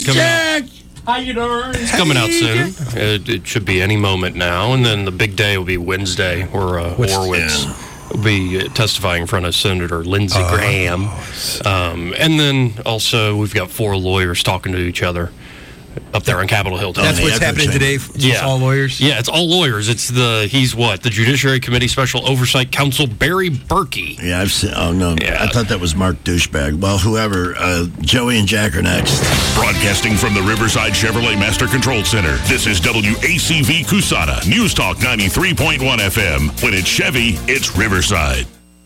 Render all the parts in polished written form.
Jack! How you doing? It's coming out soon. It should be any moment now. And then the big day will be Wednesday, where Horowitz will be testifying in front of Senator Lindsey Graham. And then also we've got 4 lawyers talking to each other up there on Capitol Hill. That's what's happening today? It's all lawyers? Yeah, it's all lawyers. It's the Judiciary Committee Special Oversight Counsel, Barry Berkey. Yeah, I've seen. Oh, no. Yeah. I thought that was Mark Douchebag. Well, whoever. Joey and Jack are next. Broadcasting from the Riverside Chevrolet Master Control Center, this is WACV Cusana, News Talk 93.1 FM. When it's Chevy, it's Riverside.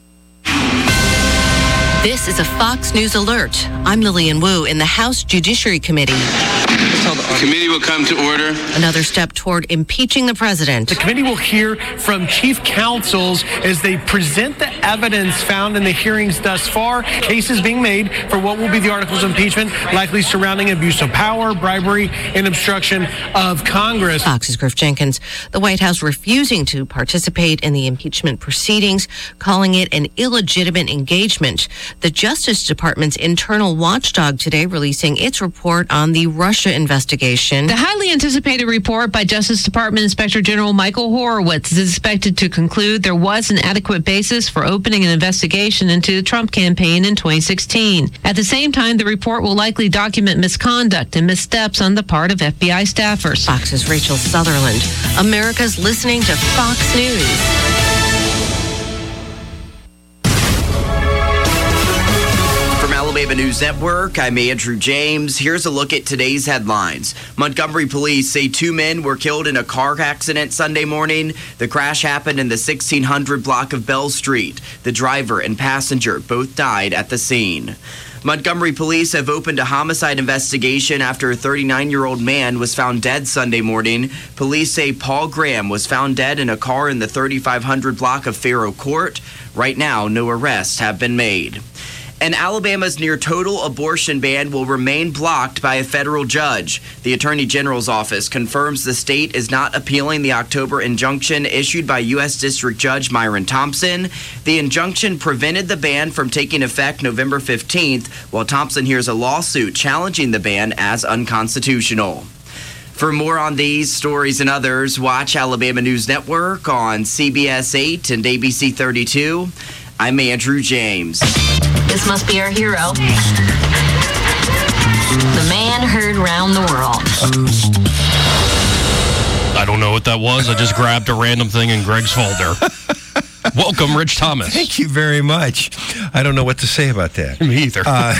This is a Fox News alert. I'm Lillian Wu in the House Judiciary Committee. The committee will come to order. Another step toward impeaching the president. The committee will hear from chief counsels as they present the evidence found in the hearings thus far. Cases being made for what will be the articles of impeachment, likely surrounding abuse of power, bribery, and obstruction of Congress. Fox's Griff Jenkins. The White House refusing to participate in the impeachment proceedings, calling it an illegitimate engagement. The Justice Department's internal watchdog today releasing its report on the Russia investigation. The highly anticipated report by Justice Department Inspector General Michael Horowitz is expected to conclude there was an adequate basis for opening an investigation into the Trump campaign in 2016. At the same time, the report will likely document misconduct and missteps on the part of FBI staffers. Fox's Rachel Sutherland. America's listening to Fox News. Alabama News Network, I'm Andrew James. Here's a look at today's headlines. Montgomery police say 2 men were killed in a car accident Sunday morning. The crash happened in the 1600 block of Bell Street. The driver and passenger both died at the scene. Montgomery police have opened a homicide investigation after a 39-year-old man was found dead Sunday morning. Police say Paul Graham was found dead in a car in the 3500 block of Faro Court. Right now, no arrests have been made. And Alabama's near-total abortion ban will remain blocked by a federal judge. The Attorney General's office confirms the state is not appealing the October injunction issued by U.S. District Judge Myron Thompson. The injunction prevented the ban from taking effect November 15th, while Thompson hears a lawsuit challenging the ban as unconstitutional. For more on these stories and others, watch Alabama News Network on CBS 8 and ABC 32. I'm Andrew James. This must be our hero. The man heard round the world. I don't know what that was. I just grabbed a random thing in Greg's folder. Welcome, Rich Thomas. Thank you very much. I don't know what to say about that. Me either.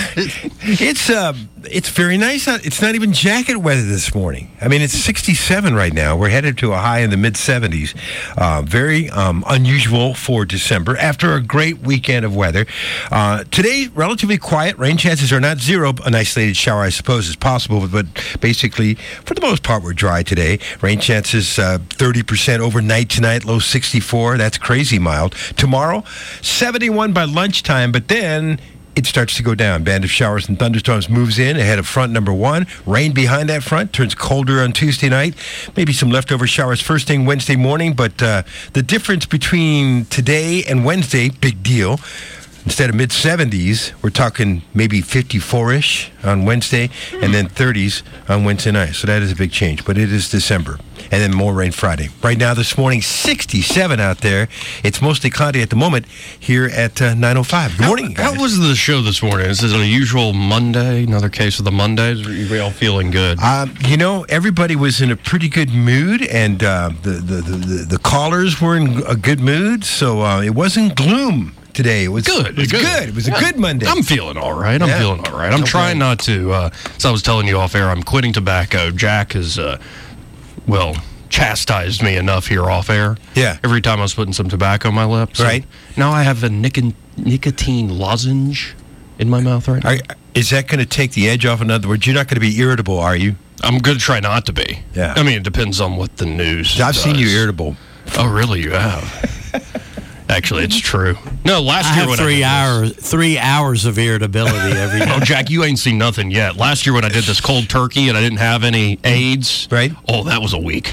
It's very nice. It's not even jacket weather this morning. I mean, it's 67 right now. We're headed to a high in the mid-70s. Very unusual for December after a great weekend of weather. Today, relatively quiet. Rain chances are not zero. An isolated shower, I suppose, is possible. But basically, for the most part, we're dry today. Rain chances 30% overnight tonight, low 64. That's crazy mild. Tomorrow, 71 by lunchtime, but then it starts to go down. Band of showers and thunderstorms moves in ahead of front number 1. Rain behind that front turns colder on Tuesday night. Maybe some leftover showers first thing Wednesday morning, but the difference between today and Wednesday, big deal. Instead of mid-70s, we're talking maybe 54-ish on Wednesday and then 30s on Wednesday night. So that is a big change, but it is December. And then more rain Friday. Right now, this morning, 67 out there. It's mostly cloudy at the moment here at 9:05. Good morning, guys. How was the show this morning? Is this an unusual Monday? Another case of the Mondays? Are you all feeling good? Everybody was in a pretty good mood, and the callers were in a good mood, so it wasn't gloom today. It was good. It was good. It was a good Monday. I'm feeling all right. I'm trying not to, as I was telling you off air, I'm quitting tobacco. Jack has, chastised me enough here off air. Yeah. Every time I was putting some tobacco on my lips. Right. Now I have a nicotine lozenge in my mouth right now. Is that going to take the edge off? In other words, you're not going to be irritable, are you? I'm going to try not to be. Yeah. I mean, it depends on what the news I've seen you irritable. Oh, really? You have? Actually, it's true. No, last year when I did 3 hours of irritability every day. Oh, Jack, you ain't seen nothing yet. Last year when I did this cold turkey and I didn't have any AIDS, right? Oh, that was a week.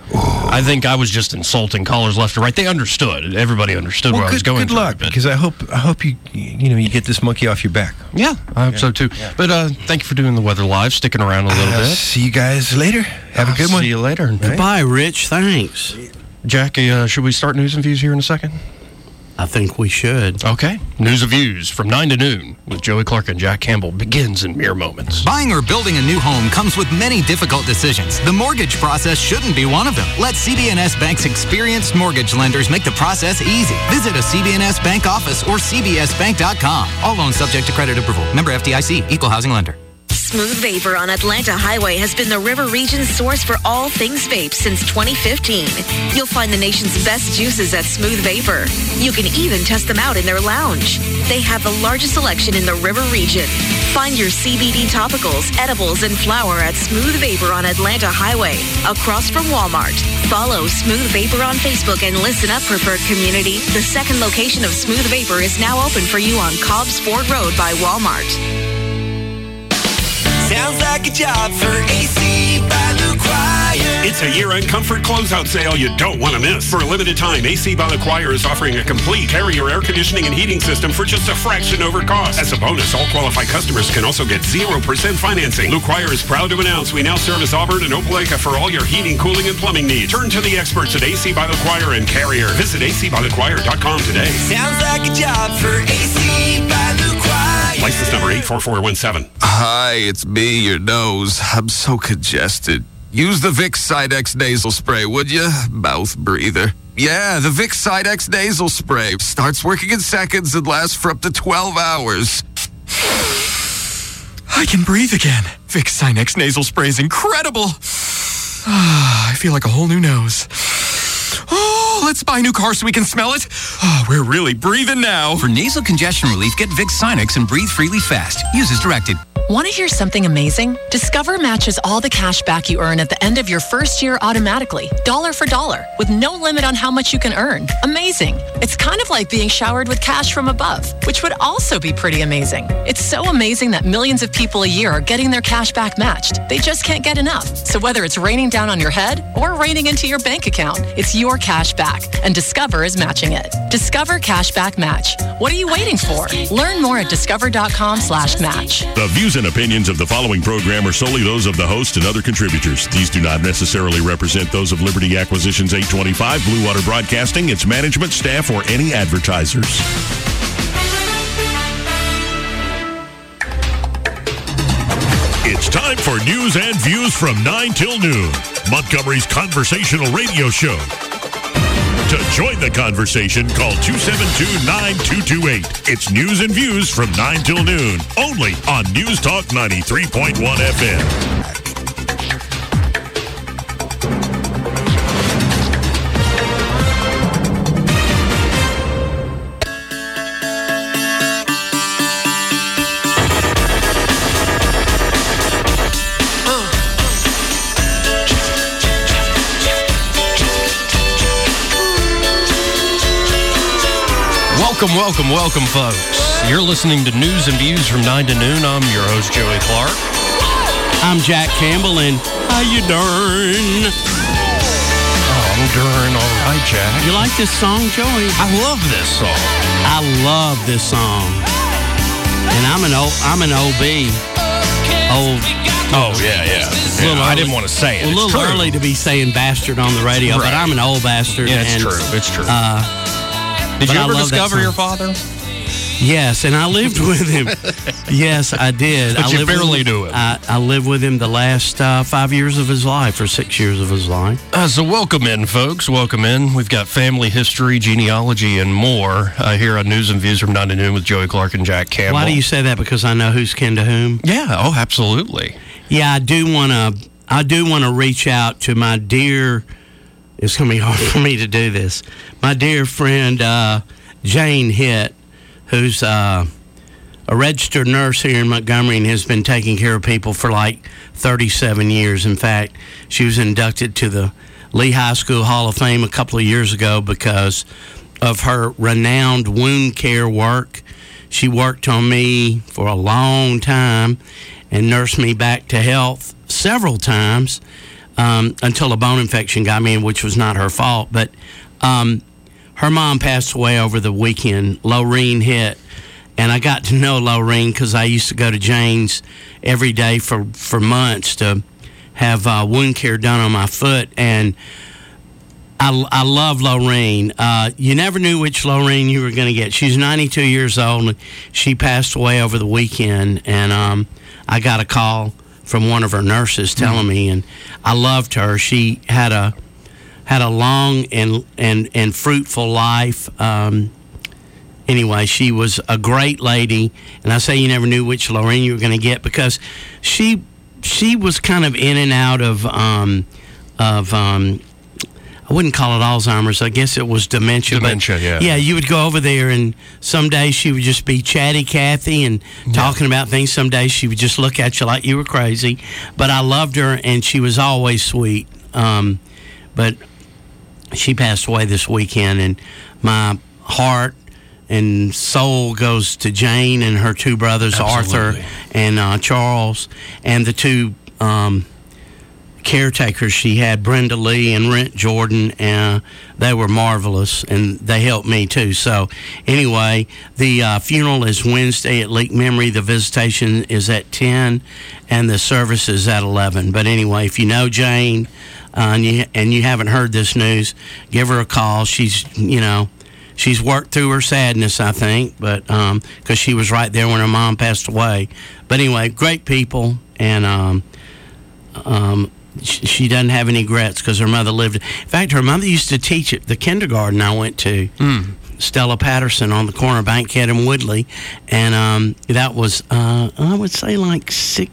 I think I was just insulting callers left and right. They understood. Everybody understood where I was going. Good luck, because I hope you get this monkey off your back. Yeah, I hope so too. Yeah. But thank you for doing the weather live, sticking around a little bit. See you guys later. Have a good one. See you later. Right? Goodbye, Rich. Thanks. Jackie, should we start News and Views here in a second? I think we should. Okay. News and Views from 9 to noon with Joey Clark and Jack Campbell begins in mere moments. Buying or building a new home comes with many difficult decisions. The mortgage process shouldn't be one of them. Let CB&S Bank's experienced mortgage lenders make the process easy. Visit a CB&S Bank office or cbsbank.com. All loans subject to credit approval. Member FDIC. Equal housing lender. Smooth Vapor on Atlanta Highway has been the River Region's source for all things vape since 2015. You'll find the nation's best juices at Smooth Vapor. You can even test them out in their lounge. They have the largest selection in the River Region. Find your CBD topicals, edibles, and flower at Smooth Vapor on Atlanta Highway, across from Walmart. Follow Smooth Vapor on Facebook and listen up, preferred community. The second location of Smooth Vapor is now open for you on Cobbs Ford Road by Walmart. Sounds like a job for AC by LaCroix. It's a year-end comfort closeout sale you don't want to miss. For a limited time, AC by LaCroix is offering a complete Carrier air conditioning and heating system for just a fraction over cost. As a bonus, all qualified customers can also get 0% financing. LaCroix is proud to announce we now service Auburn and Opelika for all your heating, cooling, and plumbing needs. Turn to the experts at AC by LaCroix and Carrier. Visit acbylacroix.com today. Sounds like a job for AC by LaCroix. License number 84417. Hi, it's me, your nose. I'm so congested. Use the Vicks Sidex nasal spray, would you? Mouth breather. Yeah, the Vicks Sidex nasal spray starts working in seconds and lasts for up to 12 hours. I can breathe again. Vicks Sinex nasal spray is incredible. I feel like a whole new nose. Oh, let's buy a new car so we can smell it. Oh, we're really breathing now. For nasal congestion relief, get Vicks Sinex and breathe freely fast. Use as directed. Want to hear something amazing? Discover matches all the cash back you earn at the end of your first year automatically, dollar for dollar, with no limit on how much you can earn. Amazing. It's kind of like being showered with cash from above, which would also be pretty amazing. It's so amazing that millions of people a year are getting their cash back matched. They just can't get enough. So whether it's raining down on your head or raining into your bank account, it's your cash back, and Discover is matching it. Discover Cashback Match. What are you waiting for? Learn more at discover.com/match. The views and opinions of the following program are solely those of the host and other contributors. These do not necessarily represent those of Liberty Acquisitions 825, Blue Water Broadcasting, its management, staff, or any advertisers. It's time for News and Views from 9 till noon, Montgomery's conversational radio show. To join the conversation, call 272-9228. It's News and Views from 9 till noon, only on News Talk 93.1 FM. Welcome, folks. You're listening to News and Views from 9 to noon. I'm your host, Joey Clark. I'm Jack Campbell, and how you doing? Oh, I'm doing all right, Jack. You like this song, Joey? I love this song. I love this song. And I'm an OB. Oh, yeah. I didn't want to say it. A little early to be saying bastard on the radio, but I'm an old bastard. Yeah, it's true. Did you ever discover your father? Yes, and I lived with him. Yes, I did. But you barely knew him. I lived with him the last 5 years of his life, or 6 years of his life. So welcome in, folks. Welcome in. We've got family history, genealogy, and more here on News and Views from 9 to noon with Joey Clark and Jack Campbell. Why do you say that? Because I know who's kin to whom? Yeah, absolutely. Yeah, I do want to reach out to my dear... It's going to be hard for me to do this. My dear friend, Jane Hitt, who's a registered nurse here in Montgomery and has been taking care of people for like 37 years. In fact, she was inducted to the Lee High School Hall of Fame a couple of years ago because of her renowned wound care work. She worked on me for a long time and nursed me back to health several times. until a bone infection got me, which was not her fault. But her mom passed away over the weekend. Lorene hit. And I got to know Lorene because I used to go to Jane's every day for months to have wound care done on my foot. And I love Lorene. You never knew which Lorene you were going to get. She's 92 years old. And she passed away over the weekend. And I got a call from one of her nurses telling me, and I loved her. She had a long and fruitful life. Anyway, she was a great lady, and I say you never knew which Lorene you were going to get because she was kind of in and out of I wouldn't call it Alzheimer's. I guess it was dementia. Dementia, yeah. Yeah, you would go over there, and some days she would just be chatty Cathy and talking about things. Some days she would just look at you like you were crazy. But I loved her, and she was always sweet. But she passed away this weekend, and my heart and soul goes to Jane and her two brothers, Arthur and Charles, and the two caretakers she had, Brenda Lee and Rent Jordan, and they were marvelous, and they helped me too. So anyway, the funeral is Wednesday at Leak Memory. The visitation is at 10, and the service is at 11. But anyway, if you know Jane and you haven't heard this news, give her a call. She's worked through her sadness, I think, but because she was right there when her mom passed away. But anyway, great people, and she doesn't have any regrets because her mother lived. In fact, her mother used to teach at the kindergarten I went to, Stella Patterson, on the corner of Bankhead and Woodley, and that was, I would say, like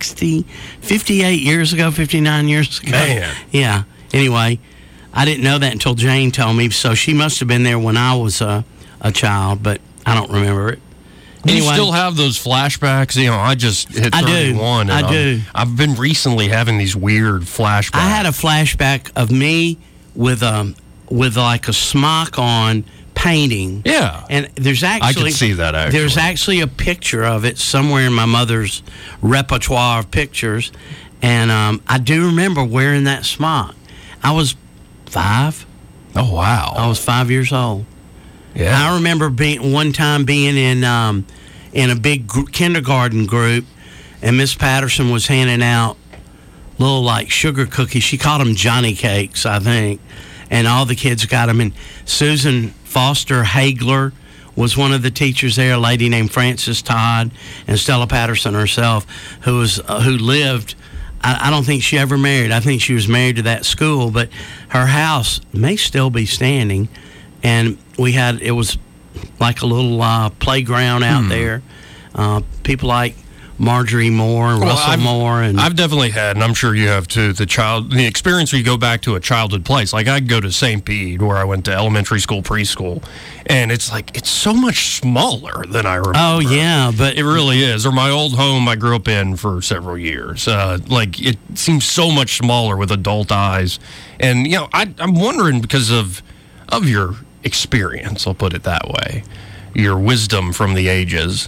58 years ago, 59 years ago. Man. Yeah. Anyway, I didn't know that until Jane told me, so she must have been there when I was a child, but I don't remember it. Do you still have those flashbacks? I just hit 31. I do. I've been recently having these weird flashbacks. I had a flashback of me with like a smock on painting. Yeah. And there's actually... I can see that, actually. There's actually a picture of it somewhere in my mother's repertoire of pictures, and I do remember wearing that smock. I was 5. Oh, wow. I was 5 years old. Yeah. I remember one time being in a big kindergarten group, and Miss Patterson was handing out little like sugar cookies. She called them Johnny Cakes, I think, and all the kids got them. And Susan Foster Hagler was one of the teachers there, a lady named Frances Todd, and Stella Patterson herself, who lived. I don't think she ever married. I think she was married to that school, but her house may still be standing. And it was like a little playground out there. People like Marjorie Moore and Russell Moore. And I've definitely had, and I'm sure you have too, the experience where you go back to a childhood place. Like I'd go to St. Bede, where I went to elementary school, preschool, and it's so much smaller than I remember. Oh, yeah. But it really is. Or my old home I grew up in for several years. It seems so much smaller with adult eyes. And, I'm wondering because of your experience, I'll put it that way, your wisdom from the ages.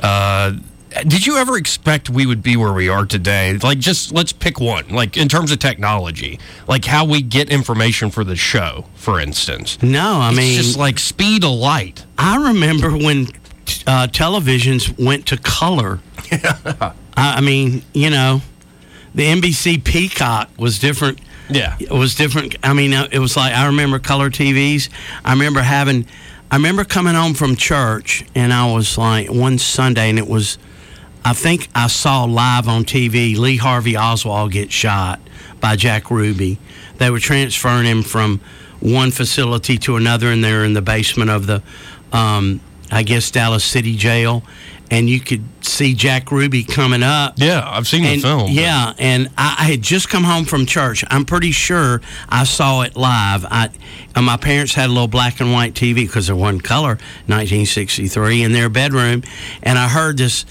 Did you ever expect we would be where we are today? Like, just let's pick one. Like, in terms of technology, like how we get information for the show, for instance. No, it's just like speed of light. I remember when televisions went to color. I mean, the NBC Peacock was different. Yeah. It was different. I mean, it was like, I remember color TVs. I remember coming home from church, and I was like, one Sunday, and it was, I think I saw live on TV Lee Harvey Oswald get shot by Jack Ruby. They were transferring him from one facility to another, and they were in the basement of the, I guess, Dallas City Jail. And you could see Jack Ruby coming up. Yeah, I've seen the film. Yeah, and I had just come home from church. I'm pretty sure I saw it live. My parents had a little black and white TV because there wasn't color, 1963, in their bedroom. And I heard this,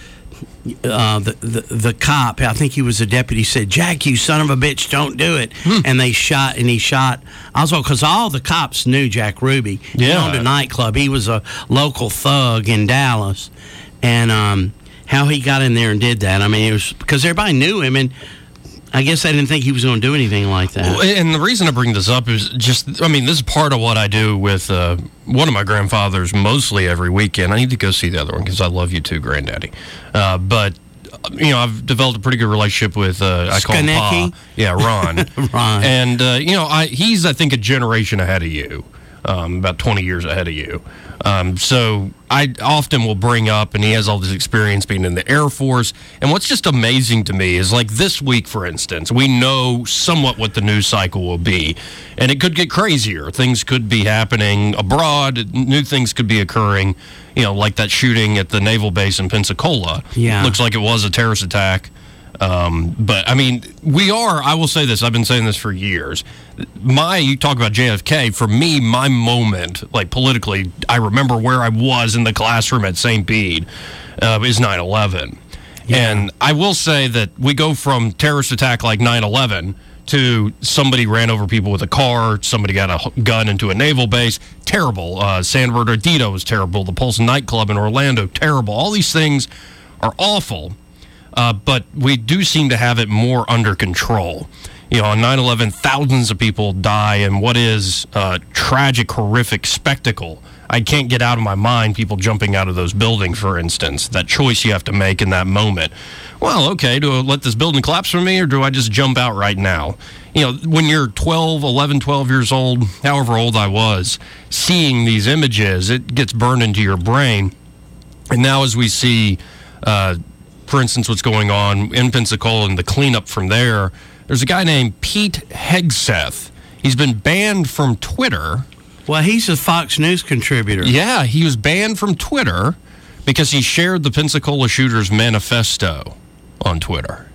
the cop, I think he was a deputy, said, "Jack, you son of a bitch, don't do it." And he shot Oswald, because all the cops knew Jack Ruby. He owned a nightclub. He was a local thug in Dallas. And how he got in there and did that, I mean, it was because everybody knew him. And I guess I didn't think he was going to do anything like that. Well, and the reason I bring this up is just, this is part of what I do with one of my grandfathers mostly every weekend. I need to go see the other one because I love you too, Granddaddy. But, I've developed a pretty good relationship with, I call him Pa. Yeah, Ron. Ron. And, he's, I think, a generation ahead of you, about 20 years ahead of you. So I often will bring up, and he has all this experience being in the Air Force. And what's just amazing to me is, like this week, for instance, we know somewhat what the news cycle will be. And it could get crazier. Things could be happening abroad. New things could be occurring, like that shooting at the naval base in Pensacola. Yeah. Looks like it was a terrorist attack. But I will say this, I've been saying this for years. You talk about JFK, for me, my moment, like politically, I remember where I was in the classroom at St. Bede, is 9/11. Yeah. And I will say that we go from terrorist attack like 9/11 to somebody ran over people with a car, somebody got a gun into a naval base, terrible. San Bernardino was terrible, the Pulse nightclub in Orlando, terrible. All these things are awful. But we do seem to have it more under control. On 9/11, thousands of people die in what is a tragic, horrific spectacle. I can't get out of my mind people jumping out of those buildings, for instance. That choice you have to make in that moment. Well, okay, do I let this building collapse for me, or do I just jump out right now? When you're 12 years old, however old I was, seeing these images, it gets burned into your brain. And now as we see... for instance, what's going on in Pensacola and the cleanup from there's a guy named Pete Hegseth. He's been banned from Twitter. Well, he's a Fox News contributor. Yeah, he was banned from Twitter because he shared the Pensacola shooter's manifesto on Twitter.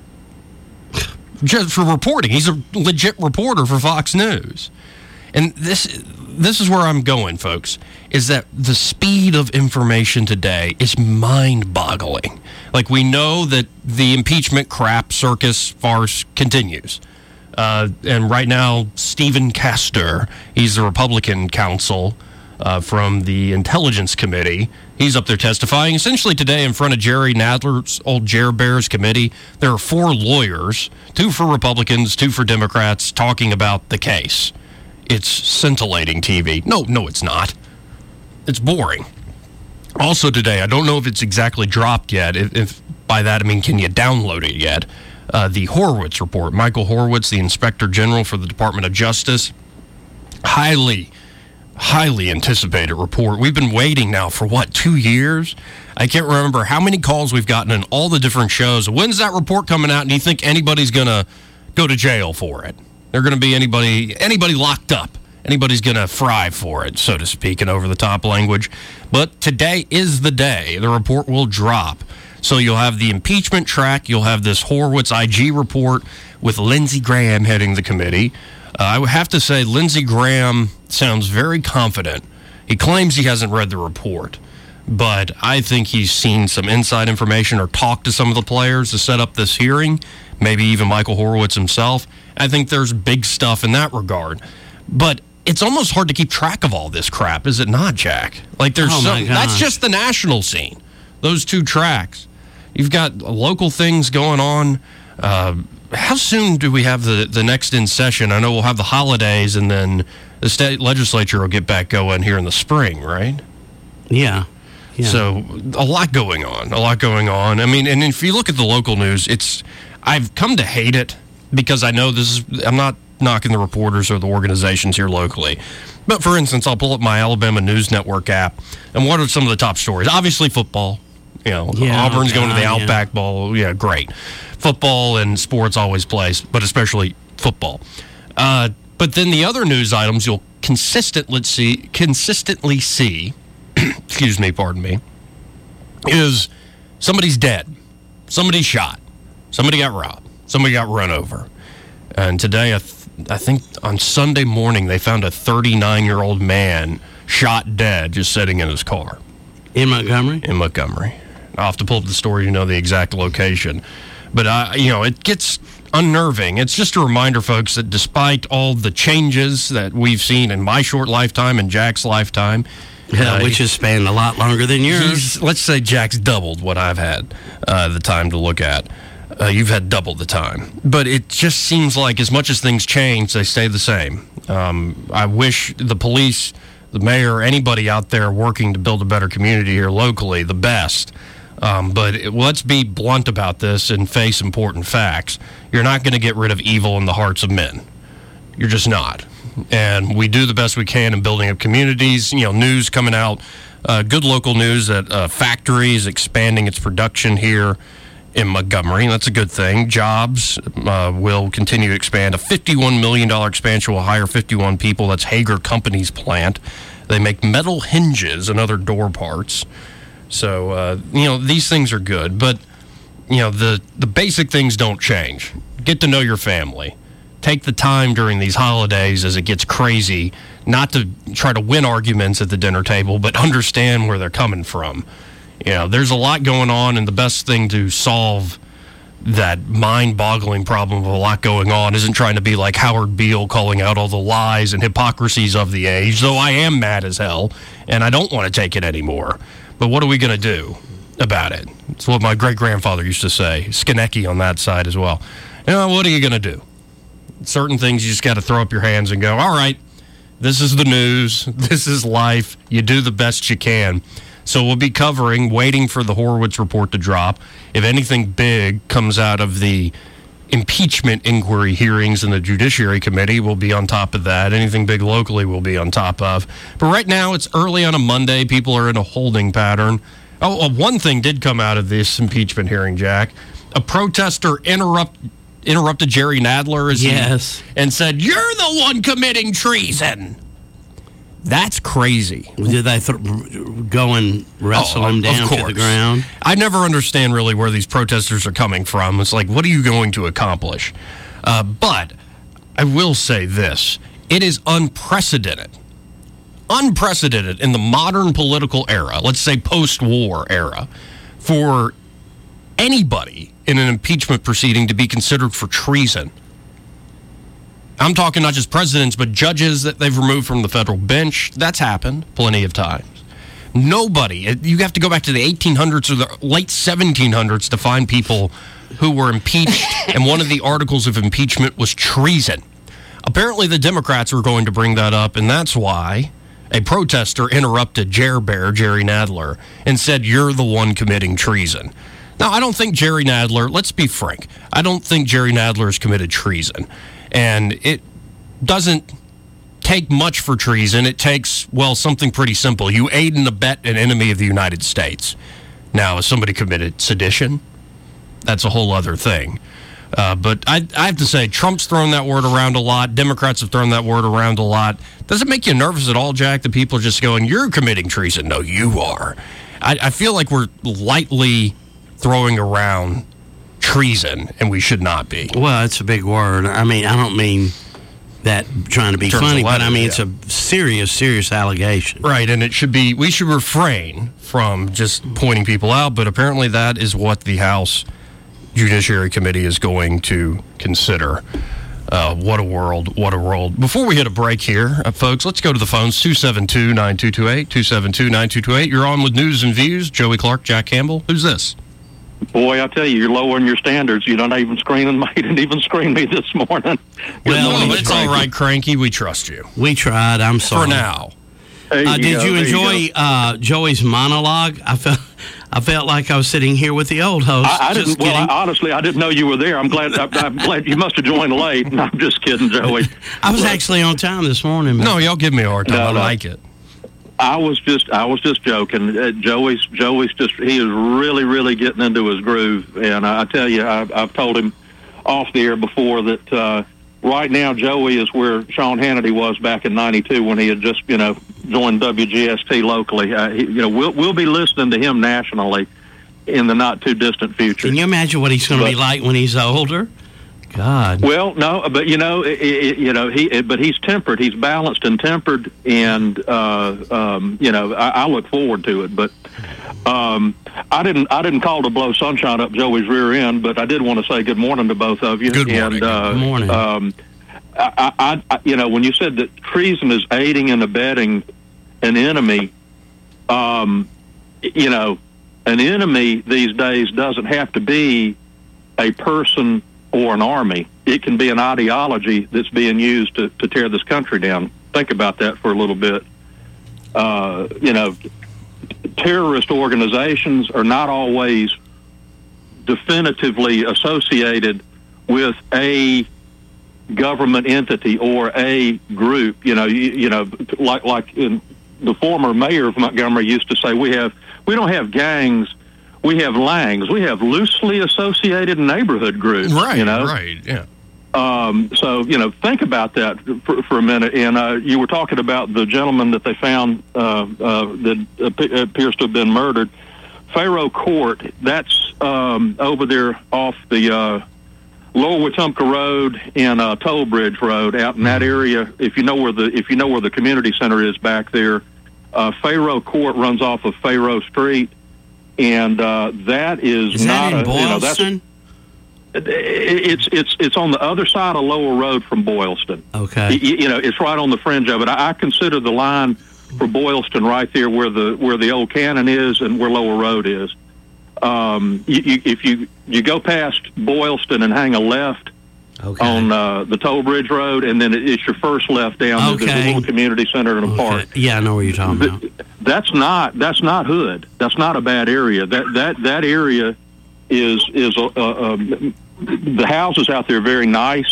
Just for reporting. He's a legit reporter for Fox News. And this is where I'm going, folks, is that the speed of information today is mind-boggling. Like, we know that the impeachment crap circus farce continues. And right now, Stephen Castor, he's the Republican counsel from the Intelligence Committee. He's up there testifying. Essentially today in front of Jerry Nadler's old Jer Bears committee, there are 4 lawyers, 2 for Republicans, 2 for Democrats, talking about the case. It's scintillating TV. No, it's not. It's boring. Also today, I don't know if it's exactly dropped yet. If by that I mean, can you download it yet? The Horowitz report. Michael Horowitz, the Inspector General for the Department of Justice. Highly anticipated report. We've been waiting now for, 2 years? I can't remember how many calls we've gotten in all the different shows. When's that report coming out, and do you think anybody's going to go to jail for it? They're going to be anybody locked up. Anybody's going to fry for it, so to speak, in over-the-top language. But today is the day. The report will drop. So you'll have the impeachment track. You'll have this Horowitz IG report with Lindsey Graham heading the committee. I would have to say Lindsey Graham sounds very confident. He claims he hasn't read the report, but I think he's seen some inside information or talked to some of the players to set up this hearing, maybe even Michael Horowitz himself. I think there's big stuff in that regard. But it's almost hard to keep track of all this crap, is it not, Jack? Like, that's just the national scene, those 2 tracks. You've got local things going on. How soon do we have the next in session? I know we'll have the holidays, and then the state legislature will get back going here in the spring, right? Yeah. So a lot going on. I mean, and if you look at the local news, I've come to hate it because I know I'm not knocking the reporters or the organizations here locally. But for instance, I'll pull up my Alabama News Network app, and what are some of the top stories? Obviously football. Auburn's going to the Outback Bowl. Yeah, great. Football and sports always plays, but especially football. But then the other news items you'll consistently see, excuse me, pardon me, is somebody's dead, somebody's shot, somebody got robbed, somebody got run over. And today, I think on Sunday morning, they found a 39-year-old man shot dead just sitting in his car. In Montgomery? In Montgomery. I'll have to pull up the story to know the exact location. But, it gets unnerving. It's just a reminder, folks, that despite all the changes that we've seen in my short lifetime and Jack's lifetime, which has spanned a lot longer than yours. Let's say Jack's doubled what I've had the time to look at. you've had double the time. But it just seems like as much as things change, they stay the same. I wish the police, the mayor, anybody out there working to build a better community here locally, the best. But let's be blunt about this and face important facts. You're not going to get rid of evil in the hearts of men. You're just not. And we do the best we can in building up communities. News coming out, good local news that a factory is expanding its production here in Montgomery. That's a good thing. Jobs will continue to expand. A $51 million expansion will hire 51 people. That's Hager Company's plant. They make metal hinges and other door parts. So, these things are good. But, the basic things don't change. Get to know your family. Take the time during these holidays as it gets crazy, not to try to win arguments at the dinner table, but understand where they're coming from. There's a lot going on, and the best thing to solve that mind-boggling problem of a lot going on isn't trying to be like Howard Beale calling out all the lies and hypocrisies of the age, though I am mad as hell, and I don't want to take it anymore. But what are we going to do about it? It's what my great-grandfather used to say, Skinecki on that side as well. What are you going to do? Certain things you just got to throw up your hands and go, all right, this is the news, this is life, you do the best you can. So we'll be waiting for the Horowitz report to drop. If anything big comes out of the impeachment inquiry hearings in the Judiciary Committee, we'll be on top of that. Anything big locally, we'll be on top of. But right now, it's early on a Monday. People are in a holding pattern. One thing did come out of this impeachment hearing, Jack. A protester interrupted Jerry Nadler and said, "You're the one committing treason." That's crazy. Did they go and wrestle him down to the ground? I never understand really where these protesters are coming from. It's like, what are you going to accomplish? But I will say this. It is unprecedented in the modern political era, let's say post-war era, for anybody in an impeachment proceeding to be considered for treason. I'm talking not just presidents, but judges that they've removed from the federal bench. That's happened plenty of times. Nobody, you have to go back to the 1800s or the late 1700s to find people who were impeached, and one of the articles of impeachment was treason. Apparently the Democrats were going to bring that up, and that's why a protester interrupted Jerry Nadler, and said, "You're the one committing treason." Now, I don't think Jerry Nadler, let's be frank, I don't think Jerry Nadler has committed treason. And it doesn't take much for treason. It takes, something pretty simple. You aid and abet an enemy of the United States. Now, if somebody committed sedition, that's a whole other thing. But I have to say, Trump's thrown that word around a lot. Democrats have thrown that word around a lot. Does it make you nervous at all, Jack, that people are just going, "You're committing treason"? No, you are. I feel like we're lightly throwing around treason, and we should not be. Well, it's a big word. I mean, I don't mean that trying to be funny, but I mean, it's a serious allegation. Right, and we should refrain from just pointing people out, but apparently that is what the House Judiciary Committee is going to consider. What a world. Before we hit a break here, folks, let's go to the phones. 272-9228, 272-9228. You're on with News and Views. Joey Clark, Jack Campbell. Who's this? Boy, I tell you, you're lowering your standards. You don't even screen me this morning. Well, it's all right, Cranky. We trust you. We tried. I'm sorry. For now. Did you enjoy Joey's monologue? I felt like I was sitting here with the old host. I didn't. Honestly, I didn't know you were there. I'm glad you must have joined late. I'm just kidding, Joey. I was actually on time this morning. No, y'all give me a hard time. I like it. I was just joking. Joey's just, he is really getting into his groove. And I tell you, I've told him off the air before that right now Joey is where Sean Hannity was back in '92 when he had just, joined WGST locally. We'll be listening to him nationally in the not too distant future. Can you imagine what he's going to be like when he's older? God. Well, no, but but he's tempered. He's balanced and tempered, and I look forward to it. But I didn't call to blow sunshine up Joey's rear end, but I did want to say good morning to both of you. Good morning. Good morning. When you said that treason is aiding and abetting an enemy, an enemy these days doesn't have to be a person or an army. It can be an ideology that's being used to tear this country down. Think about that for a little bit. Terrorist organizations are not always definitively associated with a government entity or a group. Like in the former mayor of Montgomery used to say, we don't have gangs, we have langs. We have loosely associated neighborhood groups. Right, right, yeah. So, think about that for a minute. And you were talking about the gentleman that they found that appears to have been murdered. Faro Court, that's over there off the Lower Wetumpka Road and Toll Bridge Road, out in that area. If you know where the community center is back there, Faro Court runs off of Faro Street, and that is not that in Boylston? It's on the other side of Lower Road from Boylston. Okay. It's right on the fringe of it. I consider the line for Boylston right there where the old cannon is and where Lower Road is. If you go past Boylston and hang a left on the Toll Bridge Road, and then it's your first left down. There's a little community center and a park. Yeah, I know what you're talking about. That's not Hood. That's not a bad area. That area is the houses out there are very nice,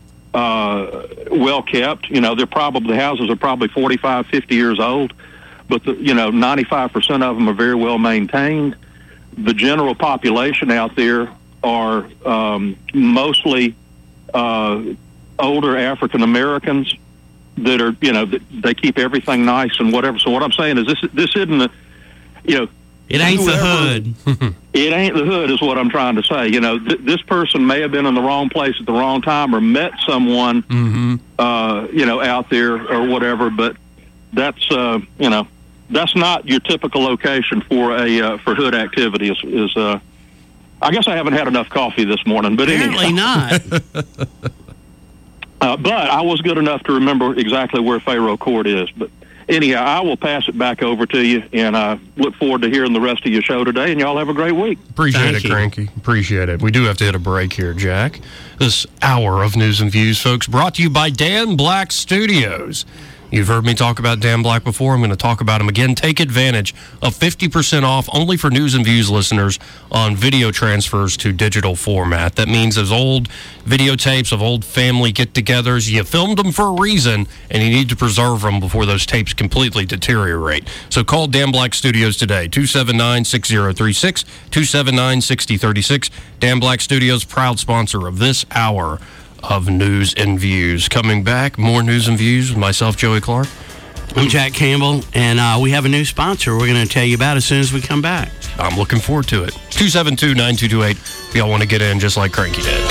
well kept. The houses are probably 45, 50 years old, but 95% of them are very well maintained. The general population out there are mostly older African Americans that are, they keep everything nice and whatever. So what I'm saying is this isn't it ain't the hood. It ain't the hood is what I'm trying to say. This person may have been in the wrong place at the wrong time or met someone, out there or whatever, but that's not your typical location for for hood activity. I guess I haven't had enough coffee this morning, but apparently not. But I was good enough to remember exactly where Faro Court is. But anyhow, I will pass it back over to you, and I look forward to hearing the rest of your show today, and y'all have a great week. Appreciate it, Cranky. Appreciate it. We do have to hit a break here, Jack. This hour of News and Views, folks, brought to you by Dan Black Studios. You've heard me talk about Dan Black before. I'm going to talk about him again. Take advantage of 50% off only for News and Views listeners on video transfers to digital format. That means those old videotapes of old family get-togethers, you filmed them for a reason, and you need to preserve them before those tapes completely deteriorate. So call Dan Black Studios today, 279-6036, 279-6036. Dan Black Studios, proud sponsor of this hour of News and Views. Coming back, more News and Views with myself, Joey Clark. I'm Jack Campbell, and we have a new sponsor we're going to tell you about as soon as we come back. I'm looking forward to it. 272-9228 if y'all want to get in just like Cranky did.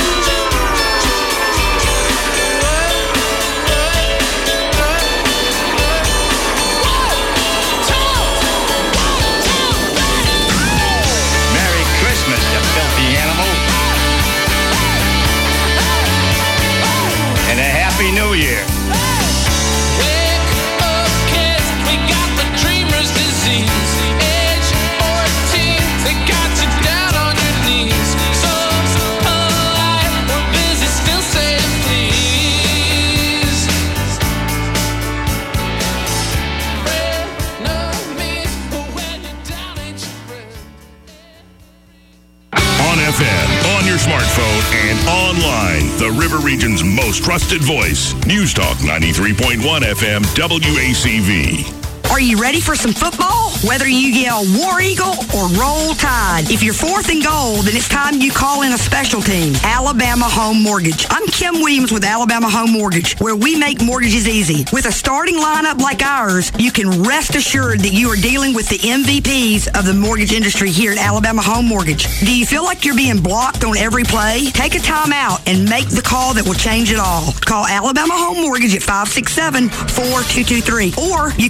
Merry Christmas, you filthy animal. And a Happy New Year. Wake up, kids, we got the dreamer's disease. Age 14, they got you down on your knees. So polite, we're busy still saying please. Frenemies, but when you're down, ain't your friend. On FM, on your smartphone, and online, the River Region's most trusted voice. News Talk 93.1 FM WACV. Are you ready for some football? Whether you yell War Eagle or Roll Tide, if you're fourth and goal, then it's time you call in a special team, Alabama Home Mortgage. I'm Kim Williams with Alabama Home Mortgage, where we make mortgages easy. With a starting lineup like ours, you can rest assured that you are dealing with the MVPs of the mortgage industry here at Alabama Home Mortgage. Do you feel like you're being blocked on every play? Take a time out and make the call that will change it all. Call Alabama Home Mortgage at 567-4223, or you can visit our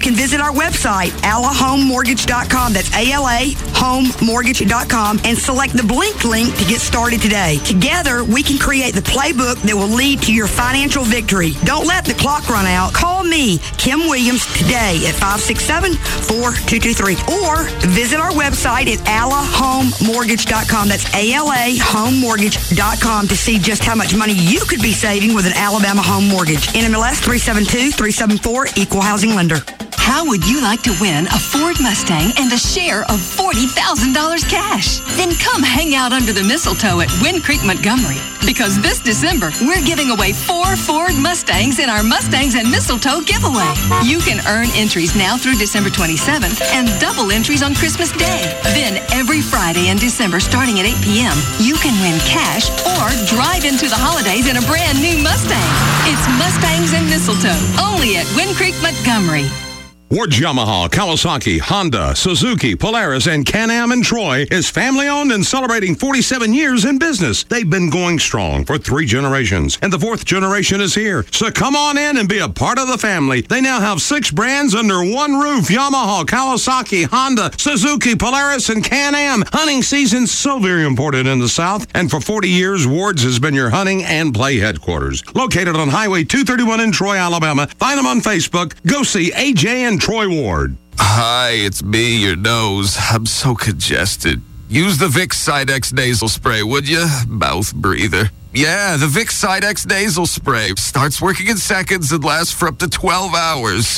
our website, alahomemortgage.com. That's ALAhomemortgage.com, and select the Blink link to get started today. Together, we can create the playbook that will lead to your financial victory. Don't let the clock run out. Call me, Kim Williams, today at 567-4223, or visit our website at alahomemortgage.com. That's alahomemortgage.com to see just how much money you could be saving with an Alabama home mortgage. NMLS 372-374, Equal Housing Lender. How would you like to win a Ford Mustang and a share of $40,000 cash? Then come hang out under the mistletoe at Wind Creek, Montgomery. Because this December, we're giving away 4 Ford Mustangs in our Mustangs and Mistletoe giveaway. You can earn entries now through December 27th and double entries on Christmas Day. Then every Friday in December, starting at 8 p.m., you can win cash or drive into the holidays in a brand new Mustang. It's Mustangs and Mistletoe, only at Wind Creek, Montgomery. Ward's Yamaha, Kawasaki, Honda, Suzuki, Polaris, and Can-Am in Troy is family-owned and celebrating 47 years in business. They've been going strong for 3 generations, and the 4th generation is here. So come on in and be a part of the family. They now have 6 brands under one roof: Yamaha, Kawasaki, Honda, Suzuki, Polaris, and Can-Am. Hunting season's so very important in the South, and for 40 years, Ward's has been your hunting and play headquarters. Located on Highway 231 in Troy, Alabama. Find them on Facebook. Go see AJ and Troy Ward. Hi, it's me, your nose. I'm so congested. Use the Vicks Sidex nasal spray, would you? Mouth breather. Yeah, the Vicks Sidex nasal spray starts working in seconds and lasts for up to 12 hours.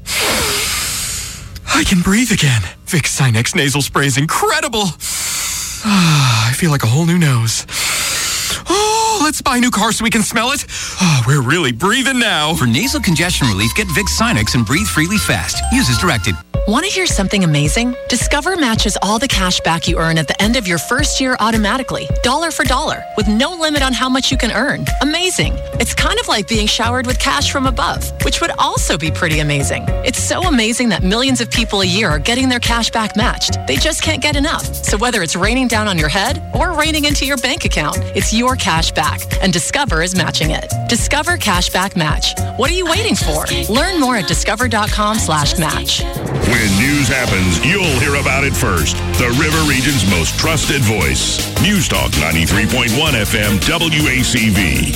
I can breathe again. Vicks Sinex nasal spray is incredible. I feel like a whole new nose. Oh, let's buy a new car so we can smell it. Oh, we're really breathing now. For nasal congestion relief, get Vicks Sinex and breathe freely fast. Use as directed. Want to hear something amazing? Discover matches all the cash back you earn at the end of your first year automatically, dollar for dollar, with no limit on how much you can earn. Amazing. It's kind of like being showered with cash from above, which would also be pretty amazing. It's so amazing that millions of people a year are getting their cash back matched. They just can't get enough. So whether it's raining down on your head or raining into your bank account, it's your cash back, and Discover is matching it. Discover Cashback Match. What are you waiting for? Learn more at discover.com/match. When news happens, you'll hear about it first. The River Region's most trusted voice. News Talk 93.1 FM WACV.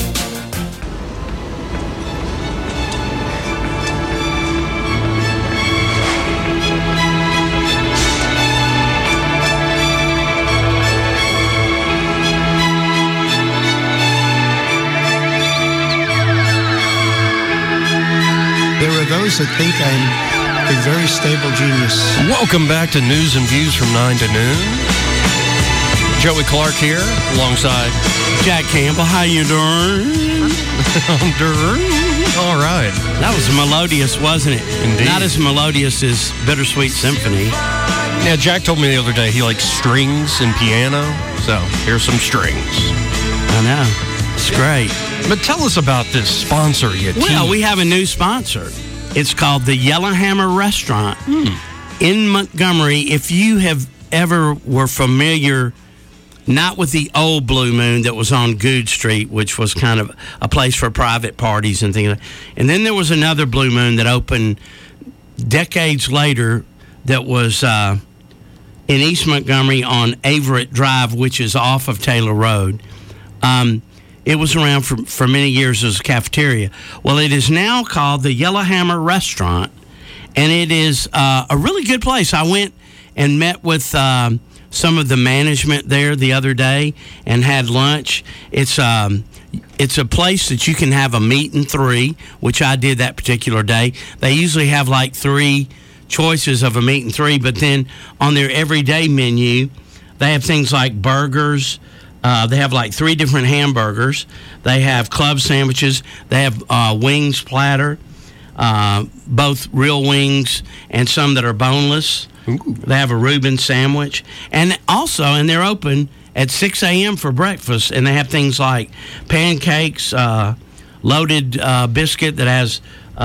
There are those that think I'm a very stable genius. Welcome back to News and Views from 9 to noon. Joey Clark here, alongside Jack Campbell. How you doing? I'm doing all right. That was melodious, wasn't it? Indeed. Not as melodious as Bittersweet Symphony. Yeah, Jack told me the other day he likes strings and piano, so here's some strings. I know. It's great. But tell us about this sponsor you Well, we have a new sponsor. It's called the Yellowhammer Restaurant in Montgomery. If you have ever were familiar, not with the old Blue Moon that was on Good Street, which was kind of a place for private parties and things like that. And then there was another Blue Moon that opened decades later that was in East Montgomery on Averett Drive, which is off of Taylor Road. It was around for many years as a cafeteria. Well, it is now called the Yellowhammer Restaurant, and it is a really good place. I went and met with some of the management there the other day and had lunch. It's a place that you can have a meat and 3, which I did that particular day. They usually have like 3 choices of a meat and 3, but then on their everyday menu, they have things like burgers. They have like 3 different hamburgers. They have club sandwiches. They have wings platter, both real wings and some that are boneless. Ooh. They have a Reuben sandwich. And also, and they're open at 6 a.m. for breakfast, and they have things like pancakes, loaded biscuit that has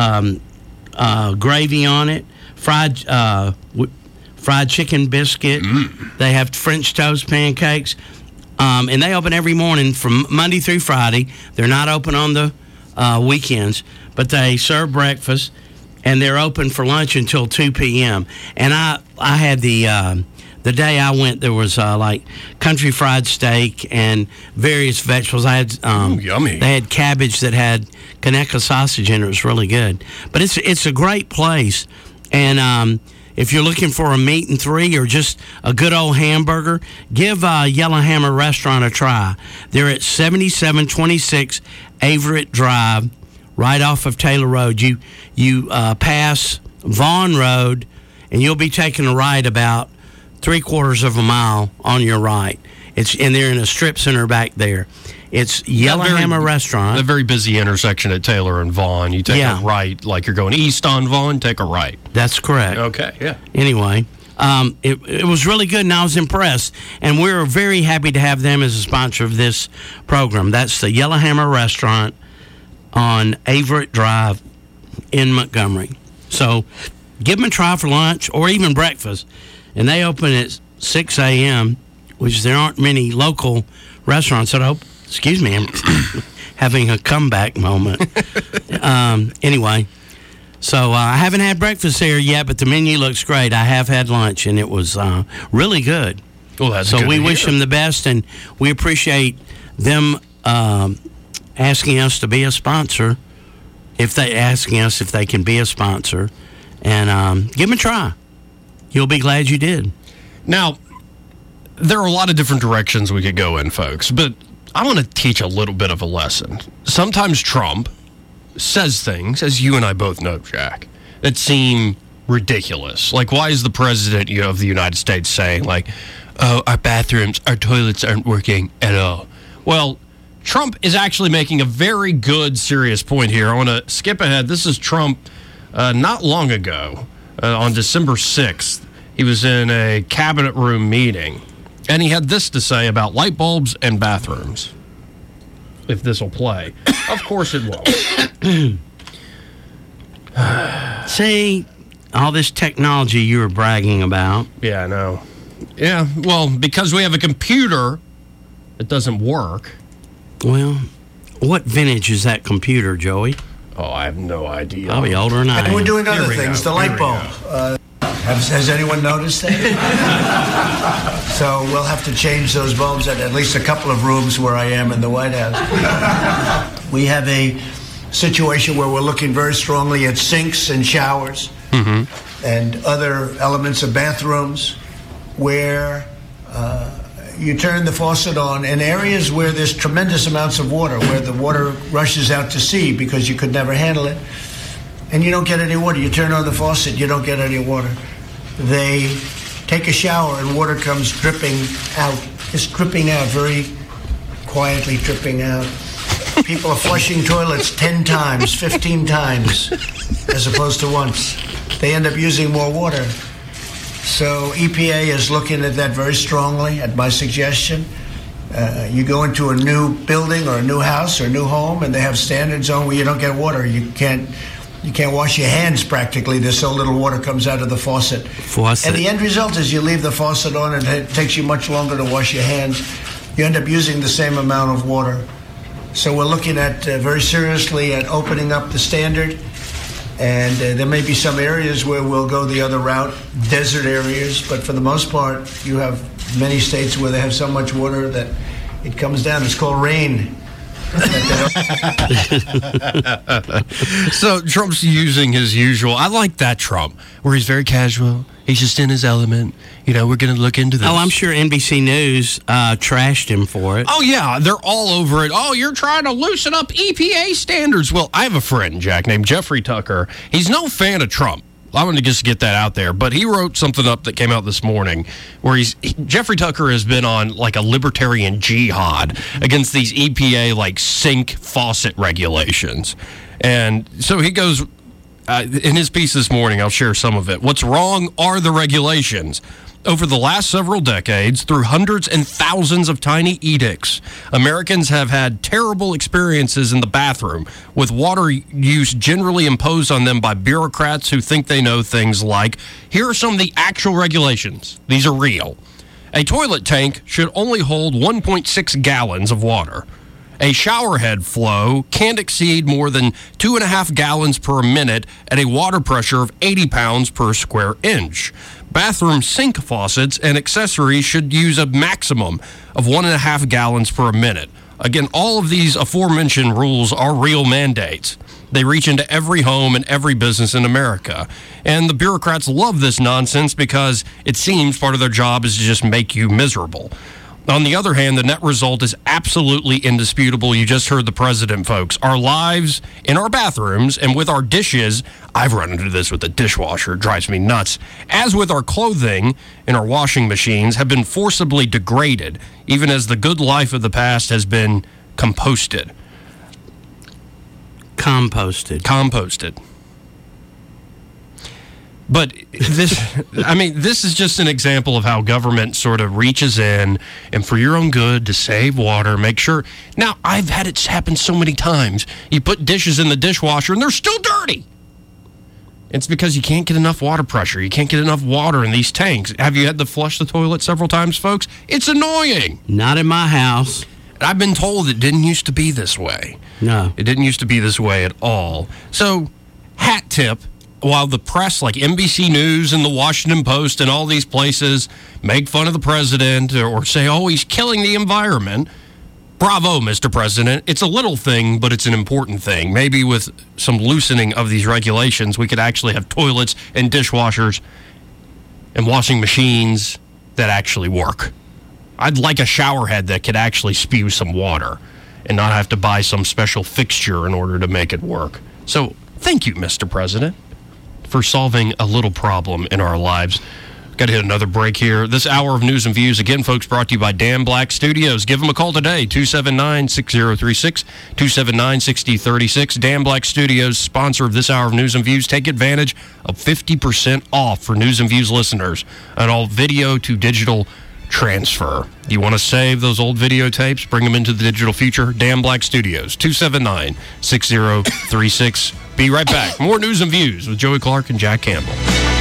gravy on it, fried chicken biscuit. They have French toast pancakes. And they open every morning from Monday through Friday. They're not open on the weekends, but they serve breakfast. and they're open for lunch until 2 p.m. And I had the day I went, there was like country fried steak and various vegetables. I had yummy. They had cabbage that had Conecuh sausage in it. It was really good. But it's a great place. And if you're looking for a meat and three or just a good old hamburger, give Yellowhammer Restaurant a try. They're at 7726 Averett Drive, right off of Taylor Road. You pass Vaughn Road, and you'll be taking a right about 3/4 of a mile on your right. And they're in a strip center back there. It's Yellowhammer Restaurant. A very busy intersection at Taylor and Vaughn. You take a right, like you're going east on Vaughn, take a right. That's correct. Okay, yeah. Anyway, it was really good, and I was impressed. And we're very happy to have them as a sponsor of this program. That's the Yellowhammer Restaurant on Averett Drive in Montgomery. So give them a try for lunch or even breakfast. And they open at 6 a.m., which there aren't many local restaurants that open. Excuse me, I'm having a comeback moment. Anyway, so I haven't had breakfast there yet, but the menu looks great. I have had lunch, and it was really good. Well, that's so good we to wish hear. them the best, and we appreciate them asking us to be a sponsor. Asking us if they can be a sponsor, and give them a try. You'll be glad you did. Now, there are a lot of different directions we could go in, folks, but I want to teach a little bit of a lesson. Sometimes Trump says things, as you and I both know, Jack, that seem ridiculous. Like, why is the president of the United States saying, like, oh, our bathrooms, our toilets aren't working at all? Well, Trump is actually making a very good, serious point here. I want to skip ahead. This is Trump not long ago, on December 6th. He was in a cabinet room meeting, and he had this to say about light bulbs and bathrooms. If this will play. Of course it won't. See, all this technology you were bragging about. Yeah, I know. Yeah, well, because we have a computer that doesn't work. Well, what vintage is that computer, Joey? Oh, I have no idea. I'll be older than I am. And we're doing other things. The light bulb. Has anyone noticed that? So we'll have to change those bulbs at least a couple of rooms where I am in the White House. We have a situation where we're looking very strongly at sinks and showers and other elements of bathrooms where you turn the faucet on in areas where there's tremendous amounts of water, where the water rushes out to sea because you could never handle it, and you don't get any water. You turn on the faucet, you don't get any water. They take a shower and water comes dripping out. It's dripping out, very quietly dripping out. People are flushing toilets 10 times, 15 times, as opposed to once. They end up using more water. So EPA is looking at that very strongly, at my suggestion. You go into a new building or a new house or a new home, and they have standards on where you don't get water. You can't wash your hands practically. There's so little water comes out of the faucet. And the end result is you leave the faucet on, and it takes you much longer to wash your hands. You end up using the same amount of water. So we're looking at very seriously at opening up the standard. And there may be some areas where we'll go the other route, desert areas, but for the most part, you have many states where they have so much water that it comes down. It's called rain. So Trump's using his usual. I like that Trump, where he's very casual. He's just in his element. You know, we're going to look into this. Oh, I'm sure NBC News trashed him for it. Oh, yeah. They're all over it. Oh, you're trying to loosen up EPA standards. Well, I have a friend, Jack, named Jeffrey Tucker. He's no fan of Trump. I wanted to just get that out there. But he wrote something up that came out this morning where Jeffrey Tucker has been on like a libertarian jihad against these EPA like sink faucet regulations. And so he goes, in his piece this morning, I'll share some of it. What's wrong are the regulations. Over the last several decades, through hundreds and thousands of tiny edicts, Americans have had terrible experiences in the bathroom with water use generally imposed on them by bureaucrats who think they know things like, here are some of the actual regulations. These are real. A toilet tank should only hold 1.6 gallons of water. A showerhead flow can't exceed more than 2.5 gallons per minute at a water pressure of 80 pounds per square inch. Bathroom sink faucets and accessories should use a maximum of 1.5 gallons per minute. Again, all of these aforementioned rules are real mandates. They reach into every home and every business in America. And the bureaucrats love this nonsense because it seems part of their job is to just make you miserable. On the other hand, the net result is absolutely indisputable. You just heard the president, folks. Our lives in our bathrooms and with our dishes, I've run into this with the dishwasher. It drives me nuts. As with our clothing in our washing machines, have been forcibly degraded, even as the good life of the past has been composted. Composted. But this is just an example of how government sort of reaches in and for your own good to save water, make sure. Now, I've had it happen so many times. You put dishes in the dishwasher and they're still dirty. It's because you can't get enough water pressure. You can't get enough water in these tanks. Have you had to flush the toilet several times, folks? It's annoying. Not in my house. I've been told it didn't used to be this way. No. It didn't used to be this way at all. So, hat tip. While the press like NBC News and the Washington Post and all these places make fun of the president or say, oh, he's killing the environment, bravo, Mr. President. It's a little thing, but it's an important thing. Maybe with some loosening of these regulations, we could actually have toilets and dishwashers and washing machines that actually work. I'd like a shower head that could actually spew some water and not have to buy some special fixture in order to make it work. So thank you, Mr. President, for solving a little problem in our lives. Got to hit another break here. This hour of News and Views, again, folks, brought to you by Dan Black Studios. Give them a call today, 279-6036, 279-6036. Dan Black Studios, sponsor of this hour of News and Views. Take advantage of 50% off for News and Views listeners on all video to digital transfer. You want to save those old videotapes, bring them into the digital future? Dan Black Studios, 279-6036. Be right back. More News and Views with Joey Clark and Jack Campbell.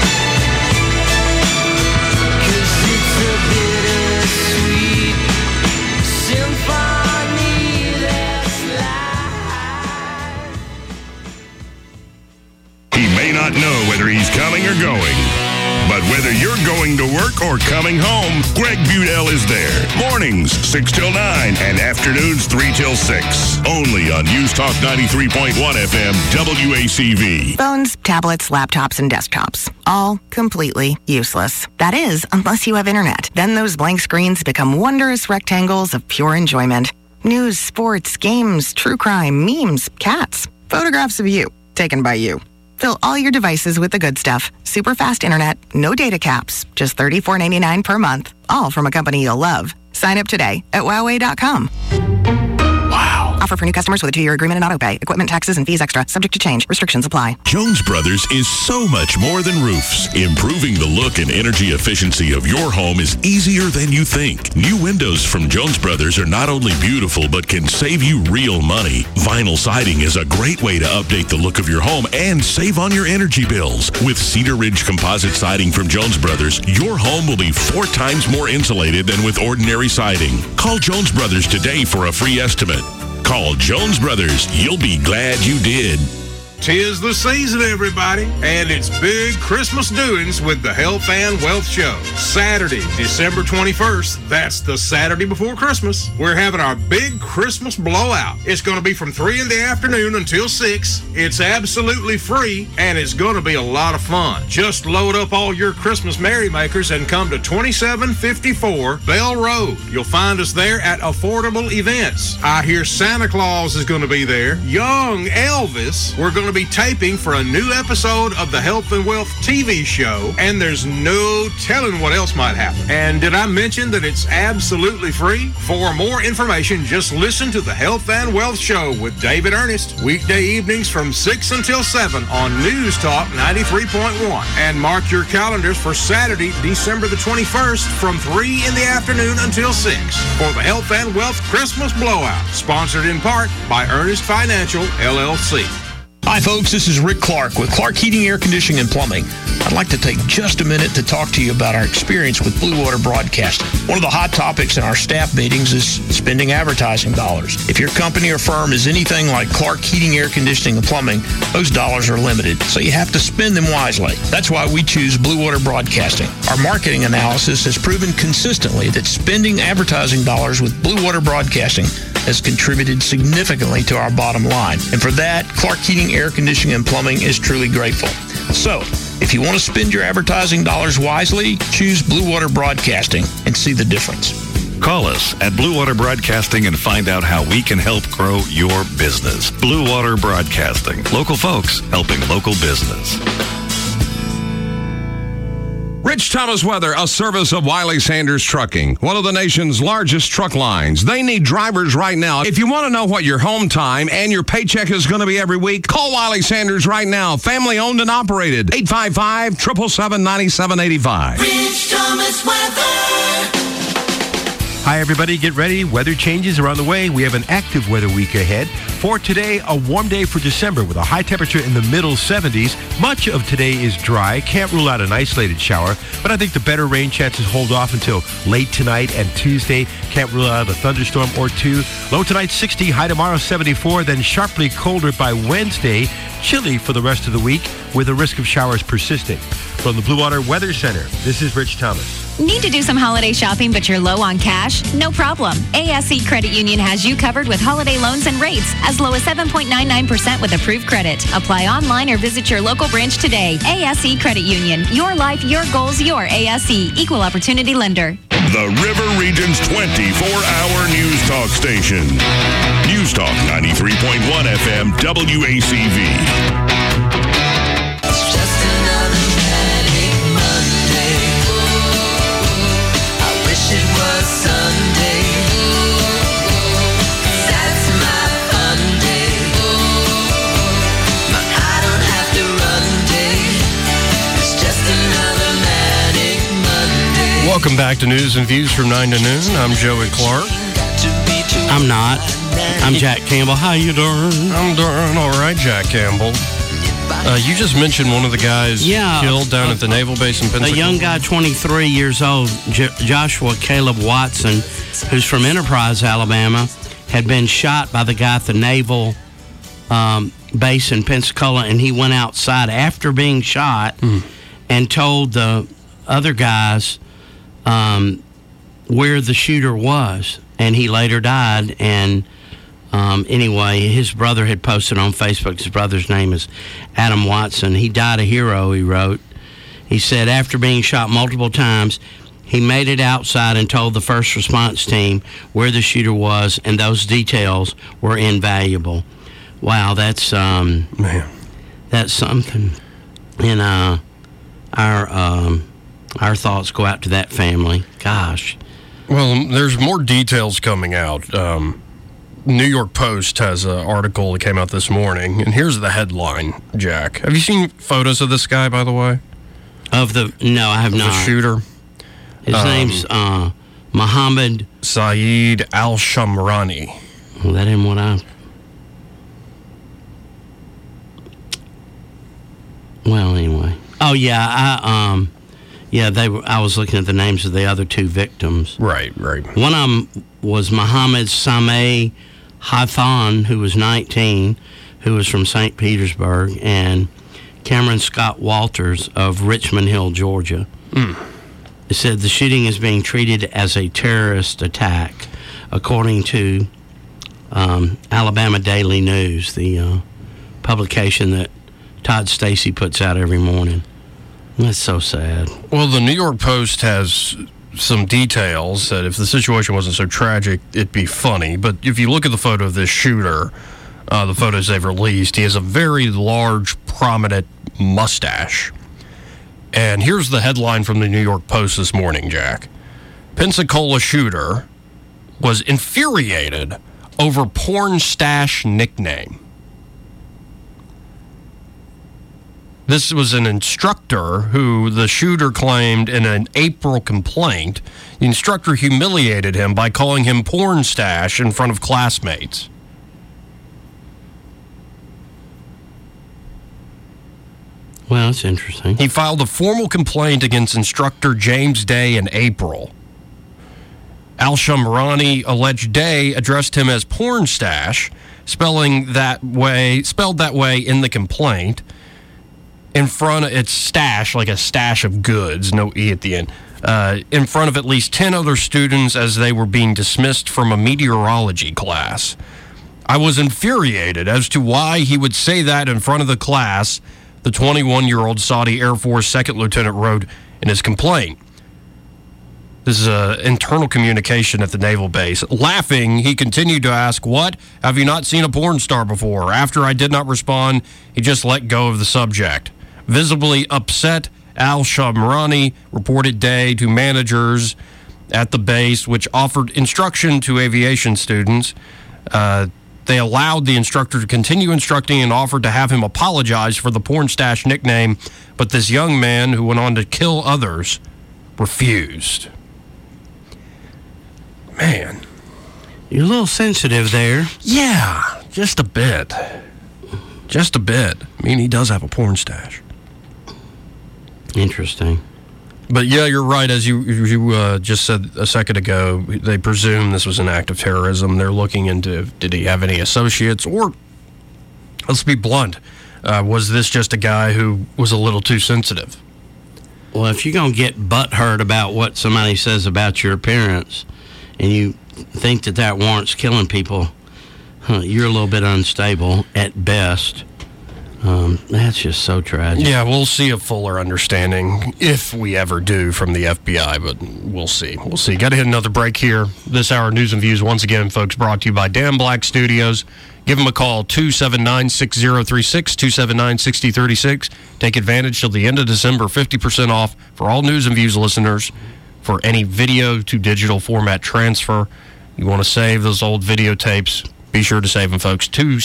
He may not know whether he's coming or going. But whether you're going to work or coming home, Greg Budell is there. Mornings, 6 till 9, and afternoons, 3 till 6. Only on News Talk 93.1 FM, WACV. Phones, tablets, laptops, and desktops. All completely useless. That is, unless you have internet. Then those blank screens become wondrous rectangles of pure enjoyment. News, sports, games, true crime, memes, cats, photographs of you, taken by you. Fill all your devices with the good stuff. Super fast internet, no data caps, just $34.99 per month. All from a company you'll love. Sign up today at Huawei.com. Wow. Offer for new customers with a 2-year agreement and auto pay. Equipment, taxes, and fees extra. Subject to change. Restrictions apply. Jones Brothers is so much more than roofs. Improving the look and energy efficiency of your home is easier than you think. New windows from Jones Brothers are not only beautiful, but can save you real money. Vinyl siding is a great way to update the look of your home and save on your energy bills. With Cedar Ridge composite siding from Jones Brothers, your home will be 4 times more insulated than with ordinary siding. Call Jones Brothers today for a free estimate. Call Jones Brothers. You'll be glad you did. 'Tis the season, everybody, and it's big Christmas doings with the Health and Wealth Show. Saturday, December 21st, that's the Saturday before Christmas. We're having our big Christmas blowout. It's going to be from 3 in the afternoon until 6. It's absolutely free, and it's going to be a lot of fun. Just load up all your Christmas merrymakers and come to 2754 Bell Road. You'll find us there at Affordable Events. I hear Santa Claus is going to be there. Young Elvis. We're going to be taping for a new episode of the Health and Wealth TV show, and there's no telling what else might happen. And did I mention that it's absolutely free? For more information, just listen to the Health and Wealth Show with David Ernest, weekday evenings from 6 until 7 on News Talk 93.1. And mark your calendars for Saturday, December the 21st from 3 in the afternoon until 6 for the Health and Wealth Christmas Blowout, sponsored in part by Ernest Financial, LLC. Hi, folks. This is Rick Clark with Clark Heating, Air Conditioning, and Plumbing. I'd like to take just a minute to talk to you about our experience with Blue Water Broadcasting. One of the hot topics in our staff meetings is spending advertising dollars. If your company or firm is anything like Clark Heating, Air Conditioning, and Plumbing, those dollars are limited, so you have to spend them wisely. That's why we choose Blue Water Broadcasting. Our marketing analysis has proven consistently that spending advertising dollars with Blue Water Broadcasting has contributed significantly to our bottom line. And for that, Clark Heating, Air Conditioning, and Plumbing is truly grateful. So, if you want to spend your advertising dollars wisely, choose Blue Water Broadcasting and see the difference. Call us at Blue Water Broadcasting and find out how we can help grow your business. Blue Water Broadcasting. Local folks helping local business. Rich Thomas Weather, a service of Wiley Sanders Trucking, one of the nation's largest truck lines. They need drivers right now. If you want to know what your home time and your paycheck is going to be every week, call Wiley Sanders right now. Family owned and operated. 855-777-9785. Rich Thomas Weather. Hi, everybody. Get ready. Weather changes are on the way. We have an active weather week ahead. For today, a warm day for December with a high temperature in the middle 70s. Much of today is dry. Can't rule out an isolated shower, but I think the better rain chances hold off until late tonight and Tuesday. Can't rule out a thunderstorm or two. Low tonight 60, high tomorrow 74, then sharply colder by Wednesday. Chilly for the rest of the week with a risk of showers persisting. From the Blue Water Weather Center, this is Rich Thomas. Need to do some holiday shopping, but you're low on cash? No problem. ASE Credit Union has you covered with holiday loans and rates as low as 7.99% with approved credit. Apply online or visit your local branch today. ASE Credit Union. Your life, your goals, your ASE. Equal Opportunity Lender. The River Region's 24-hour news talk station. News Talk 93.1 FM WACV. Welcome back to News and Views from 9 to noon. I'm Joey Clark. I'm not. I'm Jack Campbell. How you doing? I'm doing all right, Jack Campbell. You just mentioned one of the guys killed down at the Naval Base in Pensacola. A young guy, 23 years old, Joshua Caleb Watson, who's from Enterprise, Alabama, had been shot by the guy at the Naval Base in Pensacola, and he went outside after being shot and told the other guys where the shooter was, and he later died. And anyway, his brother had posted on Facebook. His brother's name is Adam Watson. He died a hero, he wrote. He said, after being shot multiple times, he made it outside and told the first response team where the shooter was, and those details were invaluable. Wow, that's man, that's something. And our thoughts go out to that family. Gosh. Well, there's more details coming out. New York Post has an article that came out this morning, and here's the headline, Jack. Have you seen photos of this guy, by the way? No, I have not. The shooter? His name's Mohammed Saeed Al-Shamrani. Well, that ain't what well, anyway. Oh, yeah, I was looking at the names of the other two victims. Right. One of them was Mohammed Sameh Haithan, who was 19, who was from St. Petersburg, and Cameron Scott Walters of Richmond Hill, Georgia. It said the shooting is being treated as a terrorist attack, according to Alabama Daily News, the publication that Todd Stacy puts out every morning. That's so sad. Well, the New York Post has some details that if the situation wasn't so tragic, it'd be funny. But if you look at the photo of this shooter, the photos they've released, he has a very large, prominent mustache. And here's the headline from the New York Post this morning, Jack. Pensacola shooter was infuriated over porn stash nickname. This was an instructor who the shooter claimed in an April complaint. The instructor humiliated him by calling him porn stash in front of classmates. Well, that's interesting. He filed a formal complaint against instructor James Day in April. Al-Shamrani alleged Day addressed him as porn stash, spelled that way in the complaint. In front of it's stash, like a stash of goods, no E at the end. In front of at least 10 other students as they were being dismissed from a meteorology class. I was infuriated as to why he would say that in front of the class, the 21-year-old Saudi Air Force second lieutenant wrote in his complaint. This is internal communication at the naval base. Laughing, he continued to ask, "What? Have you not seen a porn star before?" After I did not respond, he just let go of the subject. Visibly upset, Al-Shamrani reported Day to managers at the base, which offered instruction to aviation students. They allowed the instructor to continue instructing and offered to have him apologize for the porn stash nickname, but this young man, who went on to kill others, refused. Man. You're a little sensitive there. Yeah, just a bit. Just a bit. I mean, he does have a porn stash. Interesting. But yeah, you're right. As you just said a second ago, they presume this was an act of terrorism. They're looking into, did he have any associates? Or, let's be blunt, was this just a guy who was a little too sensitive? Well, if you're going to get butthurt about what somebody says about your appearance, and you think that warrants killing people, you're a little bit unstable at best. That's just so tragic. Yeah, we'll see a fuller understanding, if we ever do, from the FBI, but we'll see. We'll see. Got to hit another break here. This hour, News and Views, once again, folks, brought to you by Dan Black Studios. Give them a call, 279-6036, 279-6036. Take advantage till the end of December, 50% off for all News and Views listeners for any video to digital format transfer. You want to save those old videotapes, be sure to save them, folks.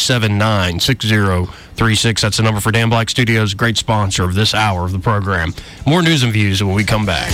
279-6036. That's the number for Dan Black Studios, great sponsor of this hour of the program. More News and Views when we come back.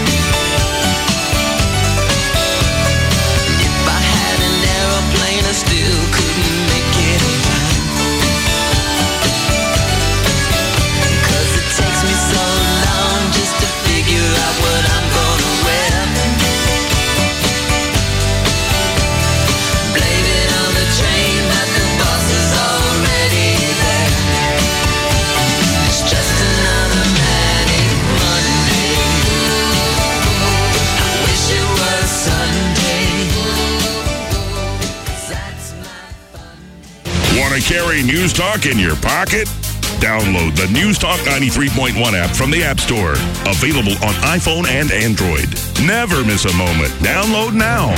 Carry News Talk in your pocket? Download the News Talk 93.1 app from the App Store. Available on iPhone and Android. Never miss a moment. Download now.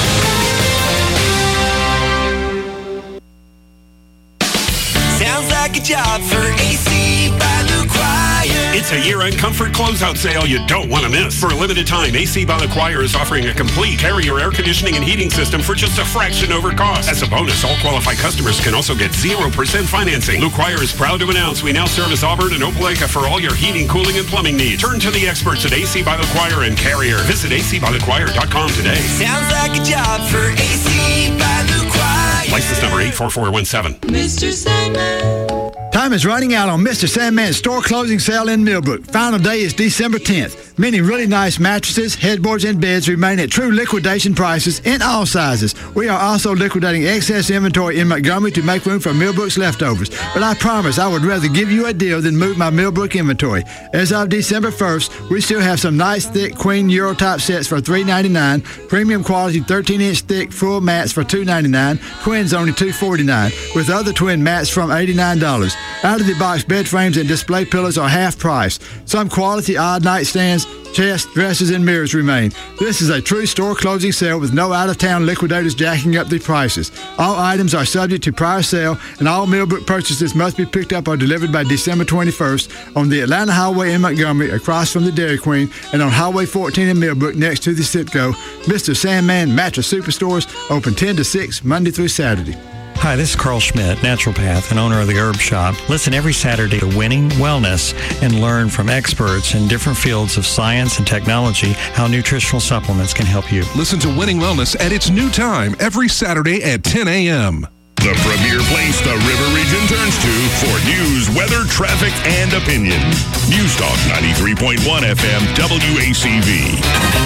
Sounds like a job for AC by LaCroix. It's a year-end comfort closeout sale you don't want to miss. For a limited time, AC by LaCroix is offering a complete Carrier air conditioning and heating system for just a fraction over cost. As a bonus, all qualified customers can also get 0% financing. LaCroix is proud to announce we now service Auburn and Opelika for all your heating, cooling, and plumbing needs. Turn to the experts at AC by LaCroix and Carrier. Visit acbylacroix.com today. Sounds like a job for AC by LaCroix. License number 84417. Mr. Sandman. Time is running out on Mr. Sandman's store closing sale in Millbrook. Final day is December 10th. Many really nice mattresses, headboards, and beds remain at true liquidation prices in all sizes. We are also liquidating excess inventory in Montgomery to make room for Millbrook's leftovers. But I promise I would rather give you a deal than move my Millbrook inventory. As of December 1st, we still have some nice thick queen Eurotype sets for $3.99, premium quality 13-inch thick full mats for $2.99, twins only $2.49, with other twin mats from $89. Out-of-the-box bed frames and display pillows are half price. Some quality odd nightstands, chests, dressers, and mirrors remain. This is a true store closing sale with no out-of-town liquidators jacking up the prices. All items are subject to prior sale, and all Millbrook purchases must be picked up or delivered by December 21st on the Atlanta Highway in Montgomery, across from the Dairy Queen, and on Highway 14 in Millbrook next to the Citgo. Mr. Sandman Mattress Superstores open 10 to 6 Monday through Saturday. Hi, this is Carl Schmidt, naturopath and owner of the Herb Shop. Listen every Saturday to Winning Wellness and learn from experts in different fields of science and technology how nutritional supplements can help you. Listen to Winning Wellness at its new time every Saturday at 10 a.m. The premier place the River Region turns to for news, weather, traffic, and opinion. News Talk 93.1 FM WACV.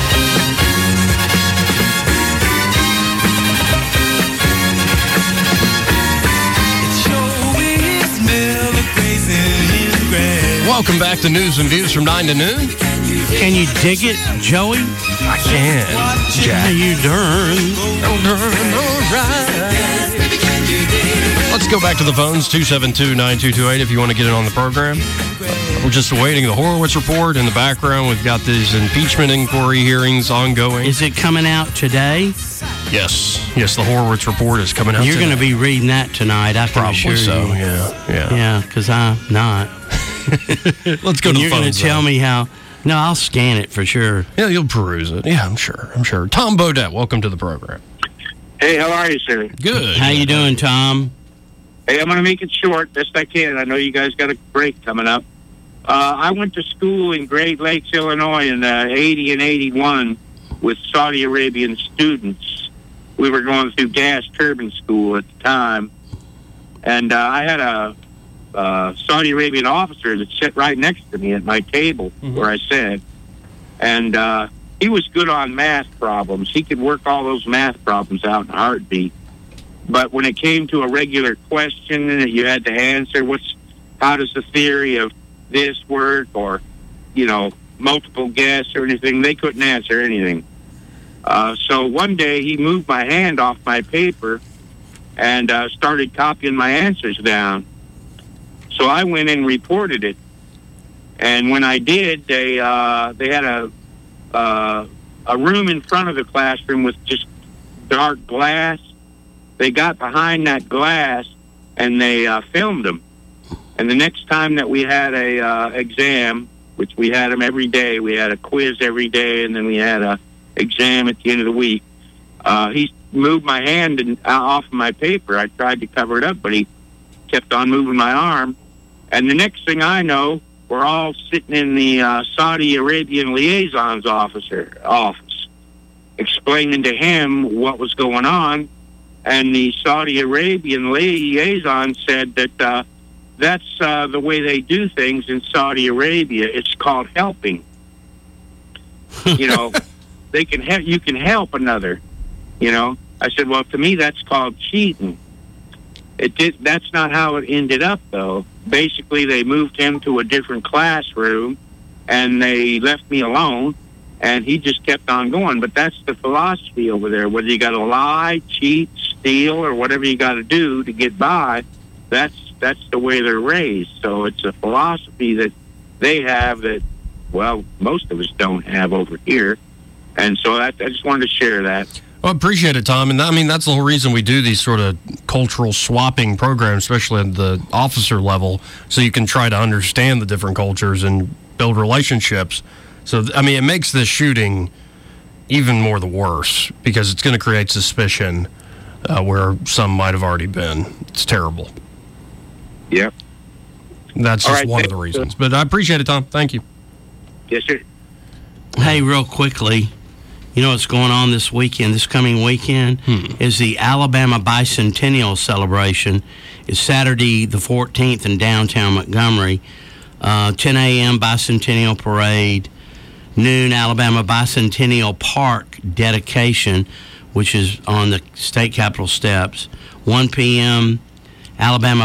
Welcome back to News and Views from 9 to noon. Can you dig it, Joey? I can. Jack. You darn. Let's go back to the phones, 272-9228, if you want to get in on the program. We're just awaiting the Horowitz report. In the background, we've got these impeachment inquiry hearings ongoing. Is it coming out today? Yes. Yes, the Horowitz report is coming out You're today. going to be reading that tonight, I can Probably assure so, you. Yeah, because I'm not. Let's go to the You're going phones, to tell me how... No, I'll scan it for sure. Yeah, you'll peruse it. Yeah, I'm sure. Tom Bodette, welcome to the program. Hey, how are you, sir? Good. How you doing, Tom? Hey, I'm going to make it short, best I can. I know you guys got a break coming up. I went to school in Great Lakes, Illinois in 80 and 81 with Saudi Arabian students. We were going through gas turbine school at the time. And I had a Saudi Arabian officer that sat right next to me at my table where I sat. And he was good on math problems. He could work all those math problems out in a heartbeat. But when it came to a regular question that you had to answer, how does the theory of this work, or, multiple guess or anything, they couldn't answer anything. So one day he moved my hand off my paper and started copying my answers down. So I went and reported it. And when I did, they had a room in front of the classroom with just dark glass. They got behind that glass and they filmed them. And the next time that we had a exam, which we had them every day, we had a quiz every day, and then we had a exam at the end of the week. He moved my hand off of my paper. I tried to cover it up, but he kept on moving my arm. And the next thing I know, we're all sitting in the Saudi Arabian liaison's office, explaining to him what was going on. And the Saudi Arabian liaison said that that's the way they do things in Saudi Arabia. It's called helping. They can you can help another. I said, well, to me that's called cheating. That's not how it ended up, though. Basically, they moved him to a different classroom, and they left me alone, and he just kept on going. But that's the philosophy over there. Whether you got to lie, cheat, steal, or whatever you got to do to get by, that's the way they're raised. So it's a philosophy that they have that, well, most of us don't have over here. And so I just wanted to share that. Well, I appreciate it, Tom. And I mean, that's the whole reason we do these sort of cultural swapping programs, especially at the officer level, so you can try to understand the different cultures and build relationships. So, I mean, it makes this shooting even more the worse because it's going to create suspicion where some might have already been. It's terrible. Yep. That's just one of the reasons. But I appreciate it, Tom. Thank you. Yes, sir. Hey, real quickly, you know what's going on this coming weekend? Is the Alabama Bicentennial Celebration. It's Saturday the 14th in downtown Montgomery. 10 a.m. Bicentennial Parade. Noon, Alabama Bicentennial Park dedication, which is on the state capitol steps. 1 p.m., Alabama